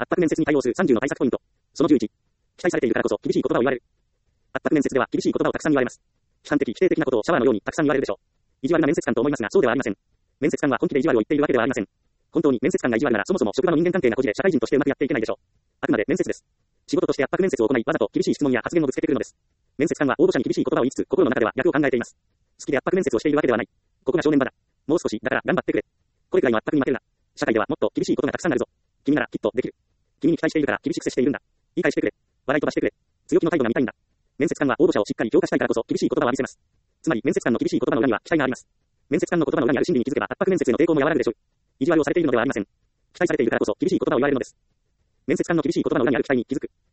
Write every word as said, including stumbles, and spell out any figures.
圧迫面接に対応するさんじゅうの対策ポイント。そのじゅういち。期待されているからこそ厳しい言葉を言われる。圧迫面接では厳しい言葉をたくさん言われます。批判的、否定的なことをシャワーのようにたくさん言われるでしょう。意地悪な面接官と思いますが、そうではありません。面接官は本気で意地悪を言っているわけではありません。本当に面接官が意地悪ならそもそも職場の人間関係が孤児で社会人としてうまくやっていけないでしょう。あくまで面接です。仕事として圧迫面接を行い、わざと厳しい質問や発言をぶつけてくるのです。面接官は応募者に厳しい言葉を言いつつ、心の中では逆を考えています。好きで圧迫面接をしているわけではない。ここが正念場だ。もう少し、だから頑張ってくれ。これくらいの圧迫に負けるな。社会ではもっと厳しいことがたくさんあるぞ。君ならきっとできる。君に期待しているから厳しく接しているんだ。理解してくれ。笑い飛ばしてくれ。強気の態度が見たいんだ。面接官は応募者をしっかり評価したいからこそ厳しい言葉を浴びせます。つまり面接官の厳しい言葉の裏には期待があります。面接官の言葉の裏にある心理に気づけば圧迫面接への抵抗も和らぐでしょう。意地悪をされているのではありません。期待されているからこそ厳しい言葉を言われるのです。面接官の厳しい言葉の裏にある期待に気づく。